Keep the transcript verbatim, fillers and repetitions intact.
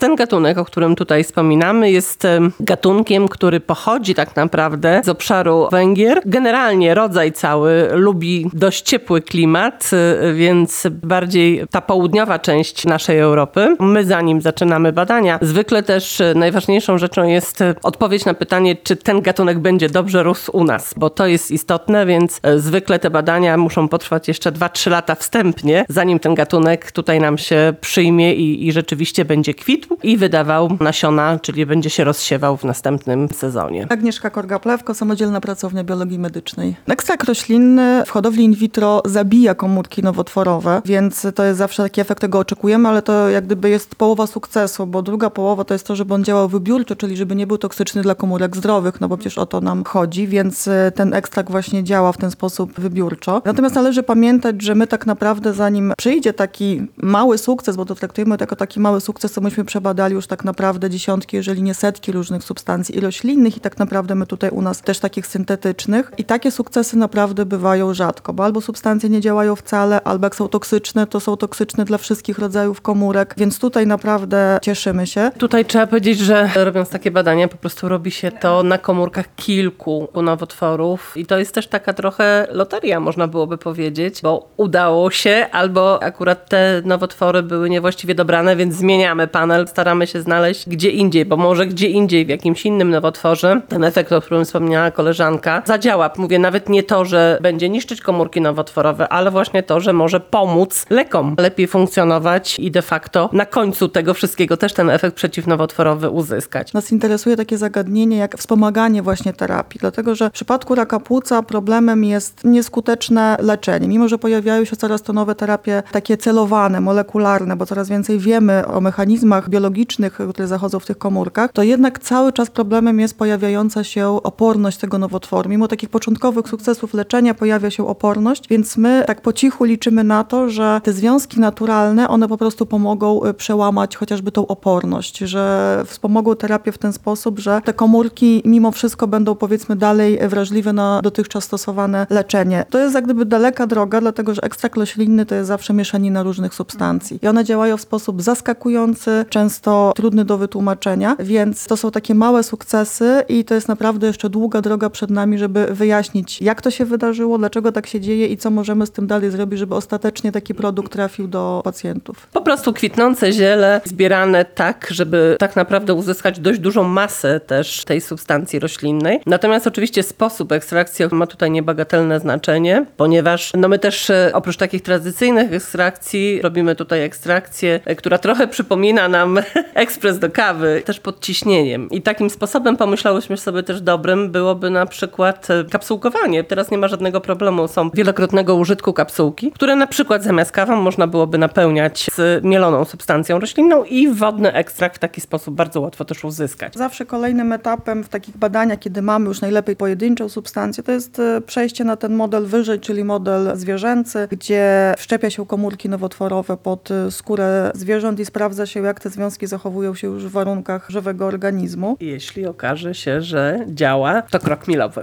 Ten gatunek, o którym tutaj wspominamy, jest gatunkiem, który pochodzi tak naprawdę z obszaru Węgier. Generalnie rodzaj cały lubi dość ciepły klimat, więc bardziej ta południowa część naszej Europy. My zanim zaczynamy badania, zwykle też najważniejszą rzeczą jest odpowiedź na pytanie, czy ten gatunek będzie dobrze rósł u nas, bo to jest istotne, więc zwykle te badania muszą potrwać jeszcze dwa trzy lata wstępnie, zanim ten gatunek tutaj nam się przyjmie i, i rzeczywiście będzie kwitł i wydawał nasiona, czyli będzie się rozsiewał w następnym sezonie. Agnieszka Korga-Plewko, Samodzielna Pracownia Biologii Medycznej. Ekstrakt roślinny w hodowli in vitro zabija komórki nowotworowe, więc to jest zawsze taki efekt, tego oczekujemy, ale to jak gdyby jest połowa sukcesu, bo druga połowa to jest to, żeby on działał wybiórczo, czyli żeby nie był toksyczny dla komórek zdrowych, no bo przecież o to nam chodzi, więc ten ekstrakt właśnie działa w ten sposób wybiórczo. Natomiast należy pamiętać, że my tak naprawdę zanim przyjdzie taki mały sukces, bo to traktujemy jako taki mały sukces, to myśmy przebadali już tak naprawdę dziesiątki, jeżeli nie setki różnych substancji i roślinnych i tak naprawdę my tutaj u nas też takich syntetycznych i takie sukcesy naprawdę bywają rzadko, bo albo substancje nie działają wcale, albo jak są toksyczne, to są toksyczne dla wszystkich rodzajów komórek, więc tutaj naprawdę cieszymy się. Tutaj trzeba powiedzieć, że robiąc takie badania, po prostu robi się to na komórkach kilku nowotworów i to jest też taka trochę loteria, można byłoby powiedzieć, bo udało się, albo akurat te nowotwory były niewłaściwie dobrane, więc zmieniamy panel, staramy się znaleźć gdzie indziej, bo może gdzie indziej w jakimś innym nowotworze ten efekt, o którym wspomniała koleżanka, zadziała. Mówię, nawet nie to, że będzie niszczyć komórki nowotworowe, ale właśnie to, że może pomóc lekom lepiej funkcjonować i de facto na końcu tego wszystkiego też ten efekt przeciwnowotworowy uzyskać. Nas interesuje takie zagadnienie jak wspomaganie właśnie terapii, dlatego że w przypadku raka płuca problemem jest nieskuteczne leczenie. Mimo że pojawiają się coraz to nowe terapie takie celowane, molekularne, bo coraz więcej wiemy o mechanizmach biologicznych, które zachodzą w tych komórkach, to jednak cały czas problemem jest pojawiająca się oporność tego nowotworu. Mimo takich początkowych sukcesów leczenia pojawia się oporność, więc my tak po cichu liczymy na to, że te związki naturalne, one po prostu pomogą przełamać chociażby tą oporność, że wspomogą terapię w ten sposób, że te komórki mimo wszystko będą powiedzmy dalej wrażliwe na dotychczas stosowane leczenie. To jest jak gdyby daleka droga, dlatego że ekstrakt roślinny to jest zawsze mieszanina różnych substancji i one działają w sposób zaskakujący, często trudny do wytłumaczenia, więc to są takie małe sukcesy i to jest naprawdę jeszcze długa droga przed nami, żeby wyjaśnić, jak to się wydarzyło, dlaczego tak się dzieje i co możemy z tym dalej zrobić, żeby ostatecznie taki produkt trafił do pacjentów. Po prostu kwitnące ziele zbierane tak, żeby tak naprawdę uzyskać dość dużą masę też tej substancji roślinnej. Natomiast oczywiście sposób ekstrakcji ma tutaj niebagatelne znaczenie, ponieważ no my też oprócz takich tradycyjnych ekstrakcji robimy tutaj ekstrakcję, która trochę przypomina nam ekspres do kawy, też pod ciśnieniem. I takim sposobem pomyślałyśmy sobie też dobrym byłoby na przykład kapsułkowanie. Teraz nie ma żadnego problemu. Są wielokrotnego użytku kapsułki, które na przykład zamiast kawą można byłoby napełniać z mieloną substancją roślinną i wodny ekstrakt w taki sposób bardzo łatwo też uzyskać. Zawsze kolejnym etapem w takich badaniach, kiedy mamy już najlepiej pojedynczą substancję, to jest przejście na ten model wyżej, czyli model zwierzęcy, gdzie wszczepia się komórki nowotworowe pod skórę zwierząt i sprawdza się, jak te związki zachowują się już w warunkach żywego organizmu. Jeśli okaże się, że działa, to krok milowy.